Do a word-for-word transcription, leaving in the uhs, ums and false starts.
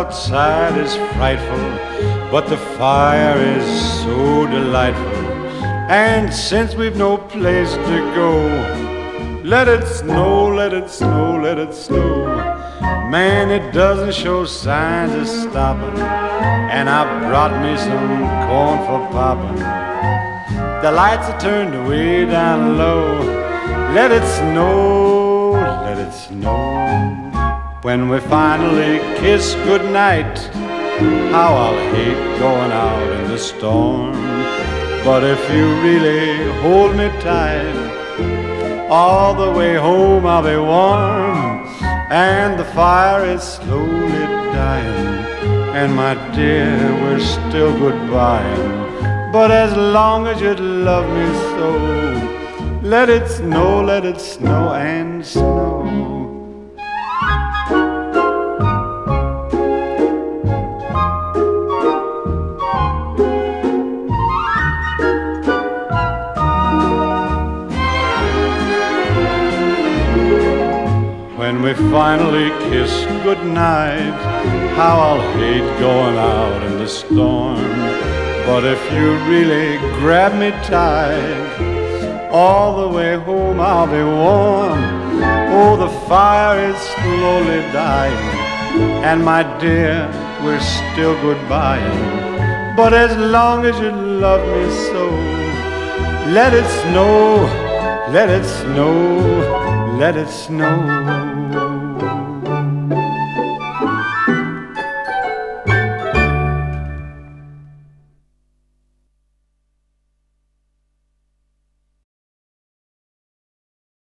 outside is frightful, but the fire is so delightful. And since we've no place to go, let it snow, let it snow, let it snow. Man, it doesn't show signs of stopping, and I brought me some corn for popping. The lights are turned way down low. Let it snow, let it snow. When we finally kiss goodnight, how I'll hate going out in the storm. But if you really hold me tight, all the way home I'll be warm. And the fire is slowly dying, and my dear, we're still goodbying. But as long as you love me so, let it snow, let it snow and snow. When we finally kiss goodnight, how I'll hate going out in the storm. But if you really grab me tight, all the way home I'll be warm. Oh, the fire is slowly dying, and my dear, we're still goodbying. But as long as you love me so, let it snow, let it snow, let it snow.